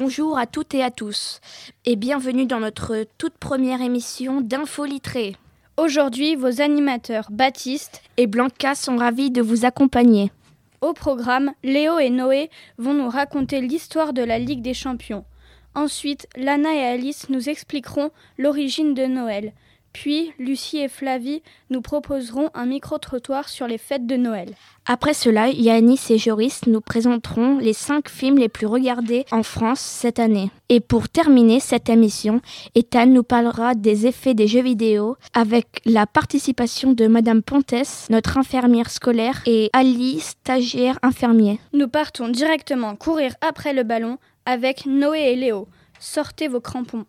Bonjour à toutes et à tous et bienvenue dans notre toute première émission d'Info Littré. Aujourd'hui, vos animateurs Baptiste et Blanca sont ravis de vous accompagner. Au programme, Léo et Noé vont nous raconter l'histoire de la Ligue des Champions. Ensuite, Lana et Alice nous expliqueront l'origine de Noël. Puis, Lucie et Flavie nous proposeront un micro-trottoir sur les fêtes de Noël. Après cela, Yanis et Joris nous présenteront les 5 films les plus regardés en France cette année. Et pour terminer cette émission, Ethan nous parlera des effets des jeux vidéo avec la participation de Madame Pontes, notre infirmière scolaire, et Ali, stagiaire infirmier. Nous partons directement courir après le ballon avec Noé et Léo. Sortez vos crampons.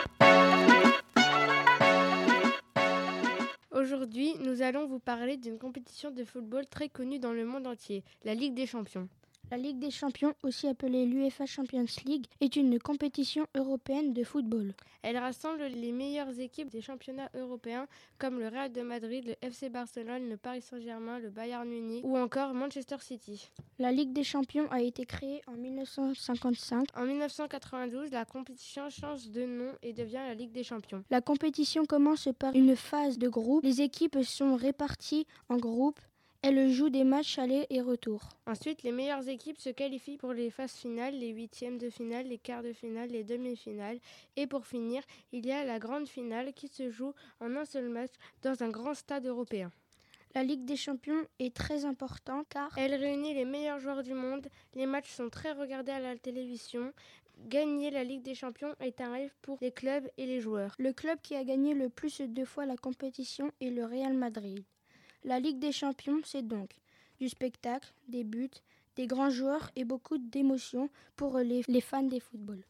Aujourd'hui, nous allons vous parler d'une compétition de football très connue dans le monde entier, la Ligue des Champions. La Ligue des Champions, aussi appelée l'UEFA Champions League, est une compétition européenne de football. Elle rassemble les meilleures équipes des championnats européens comme le Real de Madrid, le FC Barcelone, le Paris Saint-Germain, le Bayern Munich ou encore Manchester City. La Ligue des Champions a été créée en 1955. En 1992, la compétition change de nom et devient la Ligue des Champions. La compétition commence par une phase de groupe. Les équipes sont réparties en groupes. Elles jouent des matchs aller et retour. Ensuite, les meilleures équipes se qualifient pour les phases finales, les huitièmes de finale, les quarts de finale, les demi-finales. Et pour finir, il y a la grande finale qui se joue en un seul match dans un grand stade européen. La Ligue des Champions est très importante car elle réunit les meilleurs joueurs du monde. Les matchs sont très regardés à la télévision. Gagner la Ligue des Champions est un rêve pour les clubs et les joueurs. Le club qui a gagné le plus de fois la compétition est le Real Madrid. La Ligue des Champions, c'est donc du spectacle, des buts, des grands joueurs et beaucoup d'émotions pour les fans des football.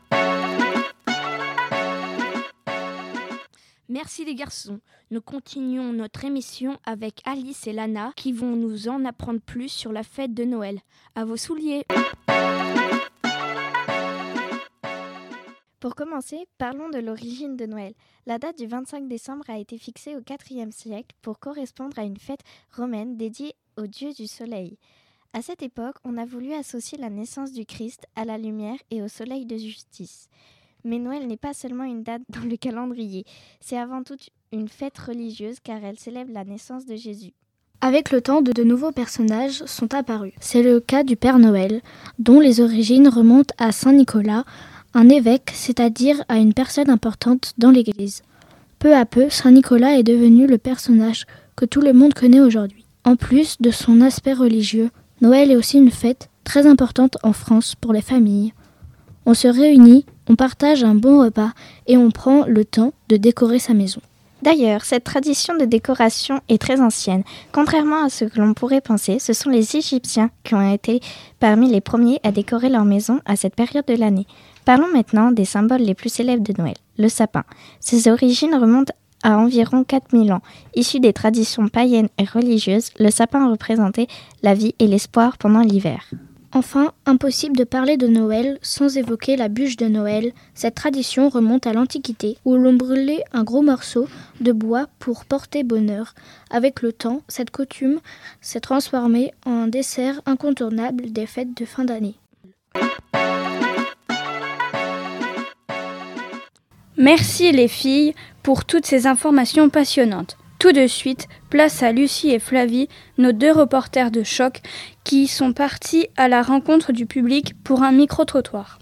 Merci les garçons. Nous continuons notre émission avec Alice et Lana qui vont nous en apprendre plus sur la fête de Noël. À vos souliers. Pour commencer, parlons de l'origine de Noël. La date du 25 décembre a été fixée au IVe siècle pour correspondre à une fête romaine dédiée au dieu du soleil. À cette époque, on a voulu associer la naissance du Christ à la lumière et au soleil de justice. Mais Noël n'est pas seulement une date dans le calendrier, c'est avant tout une fête religieuse car elle célèbre la naissance de Jésus. Avec le temps, de nouveaux personnages sont apparus. C'est le cas du Père Noël, dont les origines remontent à Saint Nicolas, un évêque, c'est-à-dire à une personne importante dans l'Église. Peu à peu, Saint Nicolas est devenu le personnage que tout le monde connaît aujourd'hui. En plus de son aspect religieux, Noël est aussi une fête très importante en France pour les familles. On se réunit, on partage un bon repas et on prend le temps de décorer sa maison. D'ailleurs, cette tradition de décoration est très ancienne. Contrairement à ce que l'on pourrait penser, ce sont les Égyptiens qui ont été parmi les premiers à décorer leur maison à cette période de l'année. Parlons maintenant des symboles les plus célèbres de Noël, le sapin. Ses origines remontent à environ 4000 ans. Issu des traditions païennes et religieuses, le sapin représentait la vie et l'espoir pendant l'hiver. Enfin, impossible de parler de Noël sans évoquer la bûche de Noël. Cette tradition remonte à l'Antiquité, où l'on brûlait un gros morceau de bois pour porter bonheur. Avec le temps, cette coutume s'est transformée en dessert incontournable des fêtes de fin d'année. Merci les filles pour toutes ces informations passionnantes. Tout de suite, place à Lucie et Flavie, nos 2 reporters de choc, qui sont partis à la rencontre du public pour un micro-trottoir.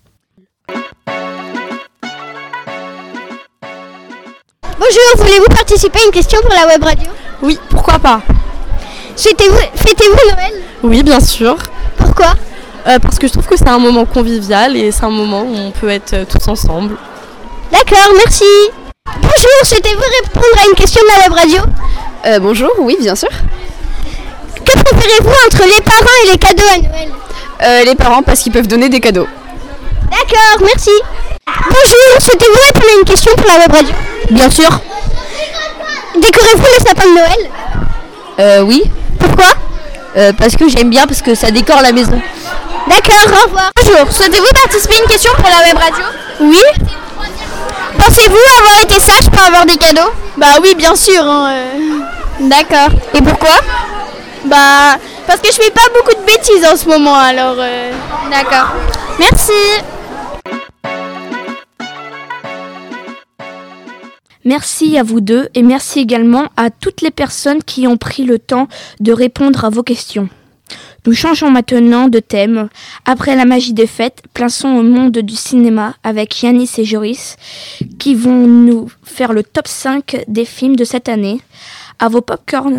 Bonjour, voulez-vous participer à une question pour la web radio ? Oui, pourquoi pas ? Fêtez-vous Noël ? Oui, bien sûr. Pourquoi ? Parce que je trouve que c'est un moment convivial et c'est un moment où on peut être tous ensemble. D'accord, merci. Bonjour, souhaitez-vous répondre à une question de la web radio ? Bonjour, oui, bien sûr. Que préférez-vous entre les parents et les cadeaux à Noël ? Les parents, parce qu'ils peuvent donner des cadeaux. D'accord, merci. Bonjour, souhaitez-vous répondre à une question pour la web radio ? Bien sûr. Décorez-vous le sapin de Noël ? Oui. Pourquoi ? Parce que j'aime bien, parce que ça décore la maison. D'accord, au revoir. Bonjour, souhaitez-vous participer à une question pour la web radio ? Oui. Pensez-vous avoir été sage pour avoir des cadeaux ? Bah oui, bien sûr. D'accord. Et pourquoi ? Bah, parce que je fais pas beaucoup de bêtises en ce moment, alors... D'accord. Merci. Merci à vous deux et merci également à toutes les personnes qui ont pris le temps de répondre à vos questions. Nous changeons maintenant de thème. Après la magie des fêtes, plaçons au monde du cinéma avec Yanis et Joris qui vont nous faire le top 5 des films de cette année. À vos popcorn.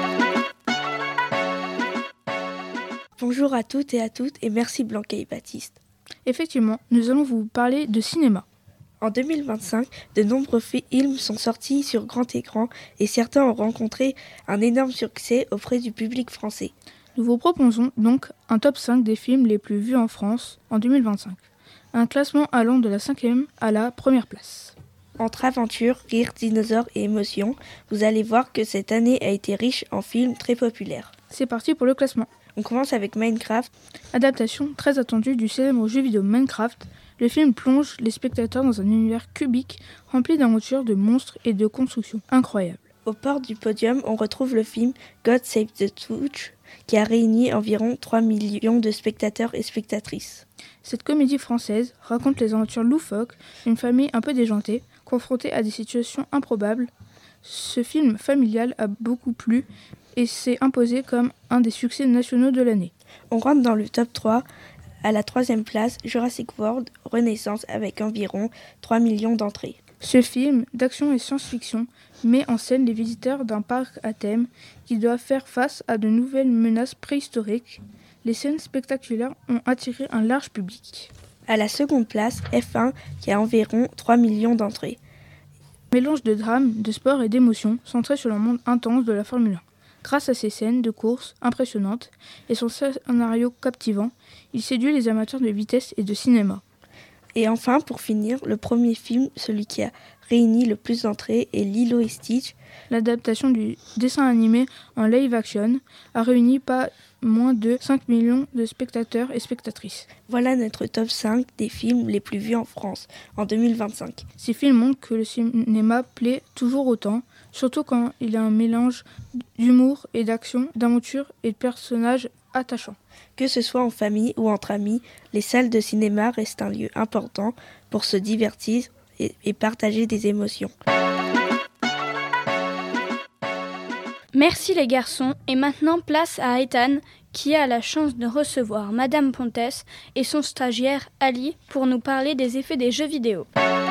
Bonjour à toutes et merci Blanquet et Baptiste. Effectivement, nous allons vous parler de cinéma. En 2025, de nombreux films sont sortis sur grand écran et certains ont rencontré un énorme succès auprès du public français. Nous vous proposons donc un top 5 des films les plus vus en France en 2025. Un classement allant de la 5e à la première place. Entre aventure, rire, dinosaures et émotions, vous allez voir que cette année a été riche en films très populaires. C'est parti pour le classement. On commence avec Minecraft. Adaptation très attendue du célèbre jeu vidéo Minecraft, le film plonge les spectateurs dans un univers cubique rempli d'aventures, de monstres et de constructions incroyables. Au port du podium, on retrouve le film God Save the Twitch, qui a réuni environ 3 millions de spectateurs et spectatrices. Cette comédie française raconte les aventures loufoques d'une famille un peu déjantée, confrontée à des situations improbables. Ce film familial a beaucoup plu et s'est imposé comme un des succès nationaux de l'année. On rentre dans le top 3. À la 3e place, Jurassic World Renaissance avec environ 3 millions d'entrées. Ce film d'action et science-fiction met en scène les visiteurs d'un parc à thème qui doivent faire face à de nouvelles menaces préhistoriques. Les scènes spectaculaires ont attiré un large public. À la 2e place, F1 qui a environ 3 millions d'entrées. Mélange de drame, de sport et d'émotion centré sur le monde intense de la Formule 1. Grâce à ses scènes de course impressionnantes et son scénario captivant, il séduit les amateurs de vitesse et de cinéma. Et enfin, pour finir, le premier film, celui qui a réuni le plus d'entrées, est Lilo et Stitch. L'adaptation du dessin animé en live action a réuni pas moins de 5 millions de spectateurs et spectatrices. Voilà notre top 5 des films les plus vus en France en 2025. Ces films montrent que le cinéma plaît toujours autant, surtout quand il a un mélange d'humour et d'action, d'aventure et de personnages attachants. Que ce soit en famille ou entre amis, les salles de cinéma restent un lieu important pour se divertir et partager des émotions. Merci les garçons, et maintenant place à Ethan qui a la chance de recevoir Madame Pontes et son stagiaire Ali pour nous parler des effets des jeux vidéo.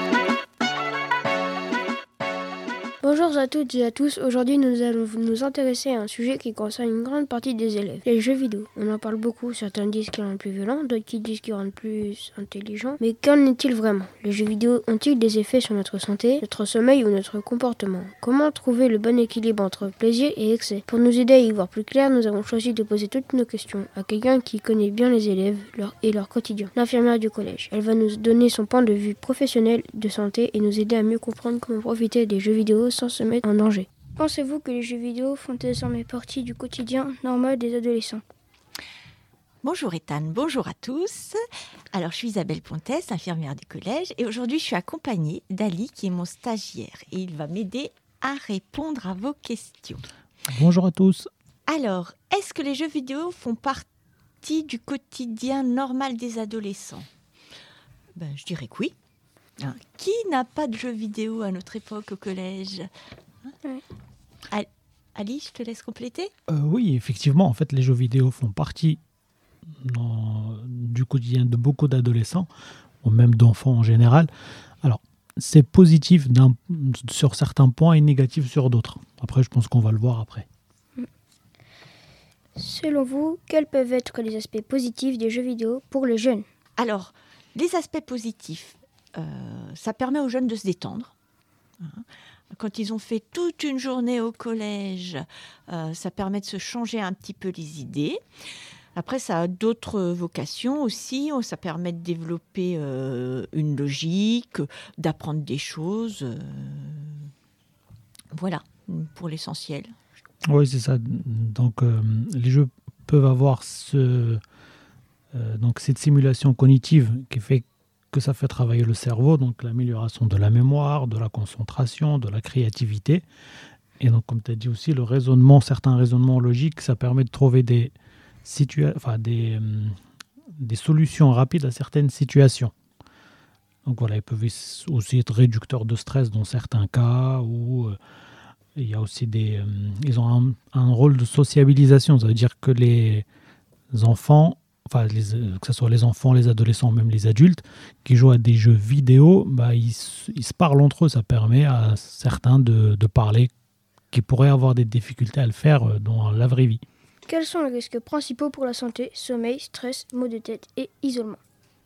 Bonjour à toutes et à tous, aujourd'hui nous allons nous intéresser à un sujet qui concerne une grande partie des élèves, les jeux vidéo. On en parle beaucoup, certains disent qu'ils rendent plus violents, d'autres qui disent qu'ils rendent plus intelligents. Mais qu'en est-il vraiment? Les jeux vidéo ont-ils des effets sur notre santé, notre sommeil ou notre comportement? Comment trouver le bon équilibre entre plaisir et excès? Pour nous aider à y voir plus clair, nous avons choisi de poser toutes nos questions à quelqu'un qui connaît bien les élèves et leur quotidien, l'infirmière du collège. Elle va nous donner son point de vue professionnel de santé et nous aider à mieux comprendre comment profiter des jeux vidéo sans se mettre en danger. Pensez-vous que les jeux vidéo font désormais partie du quotidien normal des adolescents? Bonjour Ethan, bonjour à tous. Alors je suis Isabelle Pontes, infirmière du collège, et aujourd'hui je suis accompagnée d'Ali qui est mon stagiaire et il va m'aider à répondre à vos questions. Bonjour à tous. Alors, est-ce que les jeux vidéo font partie du quotidien normal des adolescents? Je dirais que oui. Qui n'a pas de jeux vidéo à notre époque au collège? Ali, je te laisse compléter. Oui, effectivement, en fait, les jeux vidéo font partie du quotidien de beaucoup d'adolescents, ou même d'enfants en général. Alors, c'est positif sur certains points et négatif sur d'autres. Après, je pense qu'on va le voir après. Selon vous, quels peuvent être les aspects positifs des jeux vidéo pour les jeunes? Alors, les aspects positifs, ça permet aux jeunes de se détendre. Quand ils ont fait toute une journée au collège, ça permet de se changer un petit peu les idées. Après, ça a d'autres vocations aussi. Ça permet de développer une logique, d'apprendre des choses. Voilà, pour l'essentiel. Oui, c'est ça. Donc, les jeux peuvent avoir cette simulation cognitive qui fait que ça fait travailler le cerveau, donc l'amélioration de la mémoire, de la concentration, de la créativité. Et donc, comme tu as dit aussi, le raisonnement, certains raisonnements logiques, ça permet de trouver des solutions rapides à certaines situations. Donc voilà, ils peuvent aussi être réducteurs de stress dans certains cas, ou il y a aussi ils ont un rôle de sociabilisation. Ça veut dire que les enfants, que ce soit les enfants, les adolescents, même les adultes, qui jouent à des jeux vidéo, ils se parlent entre eux. Ça permet à certains de parler, qui pourraient avoir des difficultés à le faire dans la vraie vie. Quels sont les risques principaux pour la santé? Sommeil, stress, maux de tête et isolement.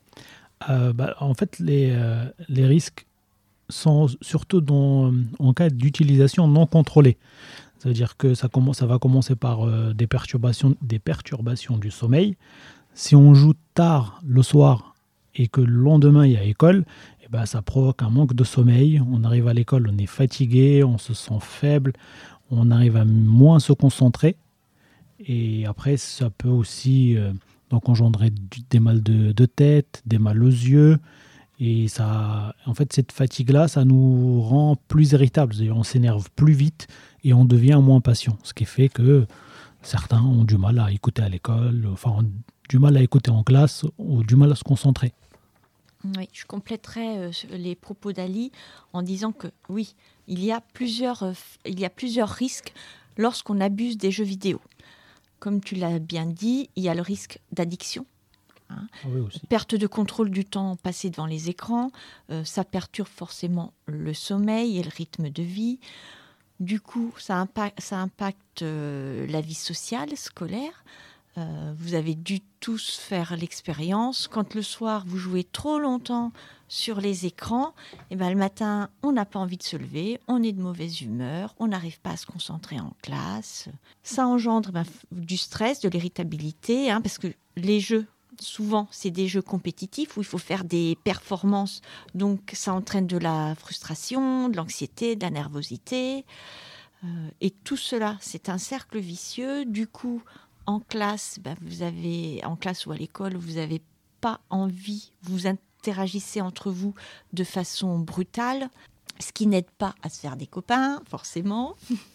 En fait, les risques sont surtout en cas d'utilisation non contrôlée. Ça veut dire que ça va commencer par des perturbations du sommeil. Si on joue tard le soir et que le lendemain il y a école, ça provoque un manque de sommeil. On arrive à l'école, on est fatigué, on se sent faible, on arrive à moins se concentrer. Et après, ça peut aussi engendrer des mal de tête, des mal aux yeux. Et ça, en fait, cette fatigue-là, ça nous rend plus irritables. C'est-à-dire, on s'énerve plus vite et on devient moins patient. Ce qui fait que certains ont du mal à écouter à l'école, ont du mal à écouter en classe ou du mal à se concentrer. Oui, je compléterai les propos d'Ali en disant que oui, il y a plusieurs risques lorsqu'on abuse des jeux vidéo. Comme tu l'as bien dit, il y a le risque d'addiction. Oui, aussi. Perte de contrôle du temps passé devant les écrans, ça perturbe forcément le sommeil et le rythme de vie. Du coup, ça impacte la vie sociale, scolaire. Vous avez dû tous faire l'expérience. Quand le soir, vous jouez trop longtemps sur les écrans, le matin, on n'a pas envie de se lever, on est de mauvaise humeur, on n'arrive pas à se concentrer en classe. Ça engendre du stress, de l'irritabilité, parce que les jeux, souvent, c'est des jeux compétitifs où il faut faire des performances. Donc, ça entraîne de la frustration, de l'anxiété, de la nervosité. Et tout cela, c'est un cercle vicieux. Du coup, en classe, en classe ou à l'école, vous n'avez pas envie, vous interagissez entre vous de façon brutale, ce qui n'aide pas à se faire des copains, forcément.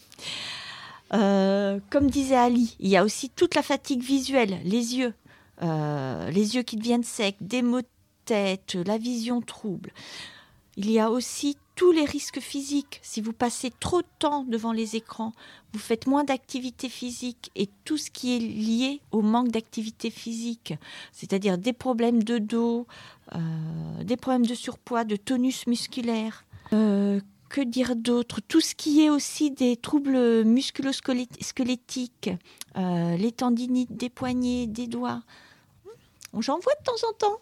Comme disait Ali, il y a aussi toute la fatigue visuelle, les yeux qui deviennent secs, des maux de tête, la vision trouble. Il y a aussi tous les risques physiques. Si vous passez trop de temps devant les écrans, vous faites moins d'activité physique et tout ce qui est lié au manque d'activité physique, c'est-à-dire des problèmes de dos, des problèmes de surpoids, de tonus musculaire. Que dire d'autre? Tout ce qui est aussi des troubles musculo-squelettiques, les tendinites des poignets, des doigts. J'en vois de temps en temps.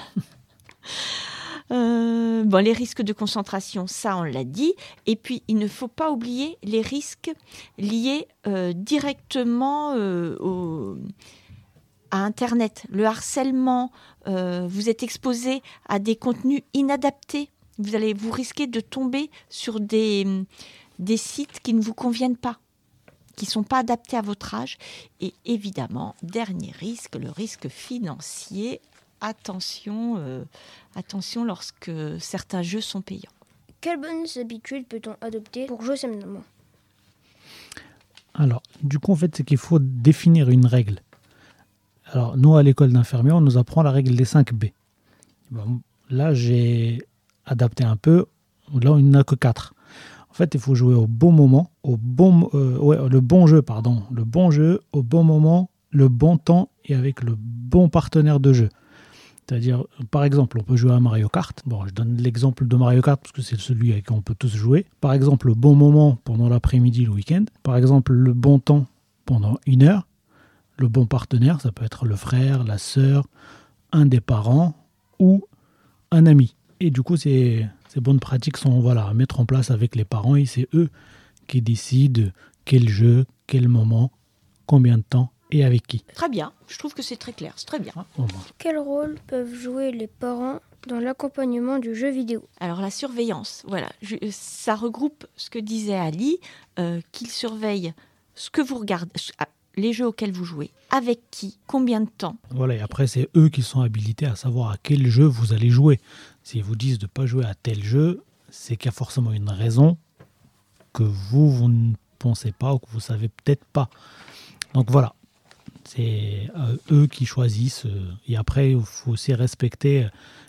Les risques de concentration, ça on l'a dit. Et puis il ne faut pas oublier les risques liés directement à Internet. Le harcèlement, vous êtes exposé à des contenus inadaptés. Vous risquez de tomber sur des sites qui ne vous conviennent pas, qui ne sont pas adaptés à votre âge. Et évidemment, dernier risque, le risque financier. Attention lorsque certains jeux sont payants. Quelles bonnes habitudes peut-on adopter pour jouer sainement? Alors, du coup, en fait, c'est qu'il faut définir une règle. Alors, nous, à l'école d'infirmiers, on nous apprend la règle des 5 B. Là, j'ai adapté un peu. Là, il n'y en a que 4. En fait, il faut jouer au bon moment, le bon jeu, au bon moment, le bon temps et avec le bon partenaire de jeu. C'est-à-dire, par exemple, on peut jouer à Mario Kart. Je donne l'exemple de Mario Kart parce que c'est celui avec qui on peut tous jouer. Par exemple, le bon moment pendant l'après-midi, le week-end. Par exemple, le bon temps pendant 1 heure. Le bon partenaire, ça peut être le frère, la sœur, un des parents ou un ami. Et du coup, ces bonnes pratiques sont à mettre en place avec les parents et c'est eux qui décident quel jeu, quel moment, combien de temps et avec qui. Très bien, je trouve que c'est très clair, c'est très bien. Quel rôle peuvent jouer les parents dans l'accompagnement du jeu vidéo? Alors la surveillance, ça regroupe ce que disait Ali, qu'ils surveillent ce que vous regardez, les jeux auxquels vous jouez, avec qui, combien de temps. Et après c'est eux qui sont habilités à savoir à quel jeu vous allez jouer. S'ils vous disent de ne pas jouer à tel jeu, c'est qu'il y a forcément une raison que vous ne pensez pas ou que vous ne savez peut-être pas. Donc voilà. C'est eux qui choisissent. Et après, il faut aussi respecter.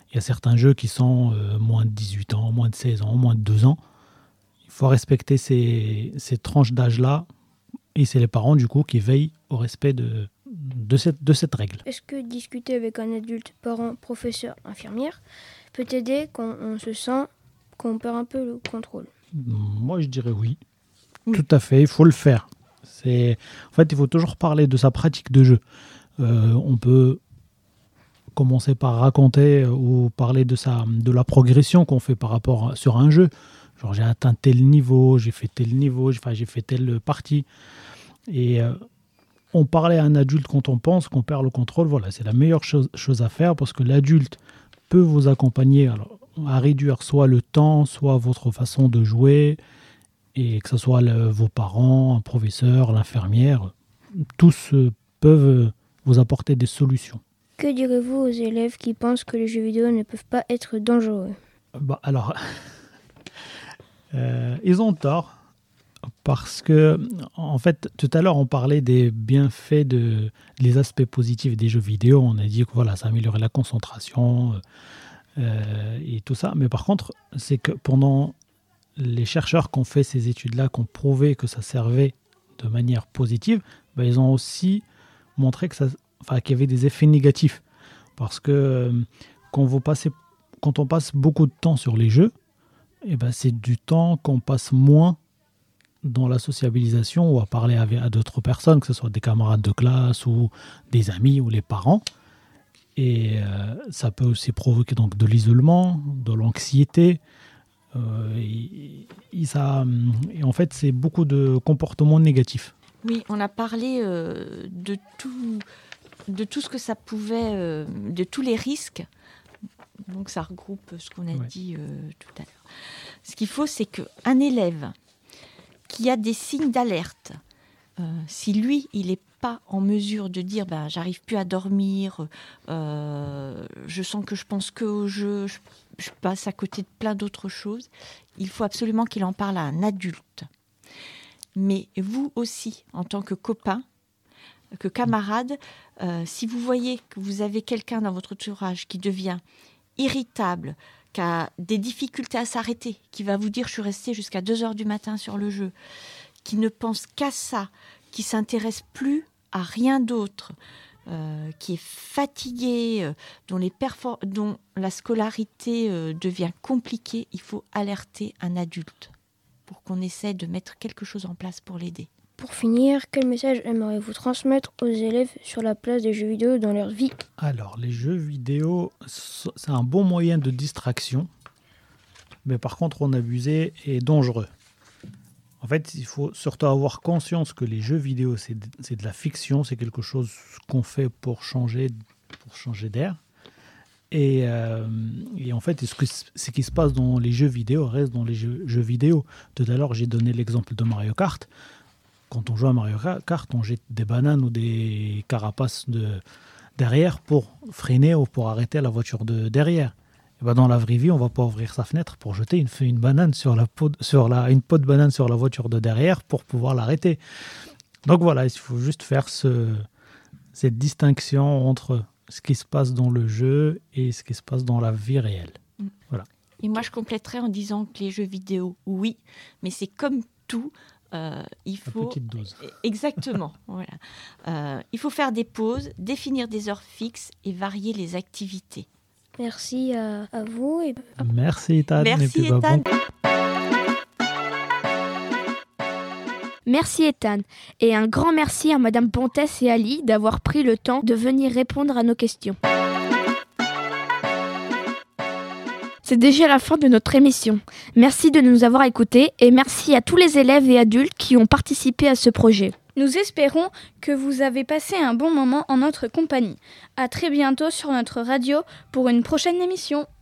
Il y a certains jeux qui sont moins de 18 ans, moins de 16 ans, moins de 2 ans. Il faut respecter ces tranches d'âge-là. Et c'est les parents, du coup, qui veillent au respect de cette règle. Est-ce que discuter avec un adulte, parent, professeur, infirmière, peut aider quand on se sent qu'on perd un peu le contrôle? Moi, je dirais oui. Tout à fait, il faut le faire. En fait, il faut toujours parler de sa pratique de jeu. On peut commencer par raconter ou parler de la progression qu'on fait par rapport sur un jeu. Genre, j'ai atteint tel niveau, j'ai fait tel niveau, j'ai fait telle partie. Et on parlait à un adulte quand on pense qu'on perd le contrôle. Voilà, c'est la meilleure chose à faire parce que l'adulte peut vous accompagner à réduire soit le temps, soit votre façon de jouer, et que ce soit vos parents, un professeur, l'infirmière. Tous peuvent vous apporter des solutions. Que direz-vous aux élèves qui pensent que les jeux vidéo ne peuvent pas être dangereux? Alors, ils ont tort. Parce que, en fait, tout à l'heure, on parlait des bienfaits, les aspects positifs des jeux vidéo. On a dit que voilà, ça améliorait la concentration et tout ça. Mais par contre, c'est que pendant les chercheurs qui ont fait ces études-là, qui ont prouvé que ça servait de manière positive, ils ont aussi montré qu'il y avait des effets négatifs. Parce que quand on passe beaucoup de temps sur les jeux, c'est du temps qu'on passe moins dans la sociabilisation ou à parler à d'autres personnes, que ce soit des camarades de classe ou des amis ou les parents. Et ça peut aussi provoquer donc de l'isolement, de l'anxiété. Et en fait, c'est beaucoup de comportements négatifs. Oui, on a parlé de tout ce que ça pouvait, de tous les risques. Donc ça regroupe ce qu'on a dit tout à l'heure. Ce qu'il faut, c'est qu'un élève qui a des signes d'alerte, si lui, il n'est pas en mesure de dire j'arrive plus à dormir, je sens que je pense que au jeu, je passe à côté de plein d'autres choses, il faut absolument qu'il en parle à un adulte. Mais vous aussi, en tant que copain, que camarade, si vous voyez que vous avez quelqu'un dans votre entourage qui devient irritable, qui a des difficultés à s'arrêter, qui va vous dire je suis resté jusqu'à 2h du matin sur le jeu, qui ne pense qu'à ça, qui s'intéresse plus à rien d'autre, qui est fatigué, dont la scolarité devient compliquée, il faut alerter un adulte pour qu'on essaie de mettre quelque chose en place pour l'aider. Pour finir, quel message aimeriez-vous transmettre aux élèves sur la place des jeux vidéo dans leur vie? Alors, les jeux vidéo, c'est un bon moyen de distraction, mais par contre, en abuser est dangereux. En fait, il faut surtout avoir conscience que les jeux vidéo, c'est de la fiction, c'est quelque chose qu'on fait pour changer d'air. Et en fait, ce qui se passe dans les jeux vidéo reste dans les jeux vidéo. Tout à l'heure, j'ai donné l'exemple de Mario Kart. Quand on joue à Mario Kart, on jette des bananes ou des carapaces derrière pour freiner ou pour arrêter la voiture de derrière. Et dans la vraie vie, on ne va pas ouvrir sa fenêtre pour jeter une banane une peau de banane sur la voiture de derrière pour pouvoir l'arrêter. Donc voilà, il faut juste faire cette distinction entre ce qui se passe dans le jeu et ce qui se passe dans la vie réelle. Voilà. Et moi, je compléterais en disant que les jeux vidéo, oui, mais c'est comme tout. Il faut petite dose. Exactement. Voilà. Il faut faire des pauses, définir des heures fixes et varier les activités. Merci à vous. Merci Ethan. Merci Ethan. Merci Ethan. Et un grand merci à Madame Pontes et Ali d'avoir pris le temps de venir répondre à nos questions. C'est déjà la fin de notre émission. Merci de nous avoir écoutés et merci à tous les élèves et adultes qui ont participé à ce projet. Nous espérons que vous avez passé un bon moment en notre compagnie. À très bientôt sur notre radio pour une prochaine émission.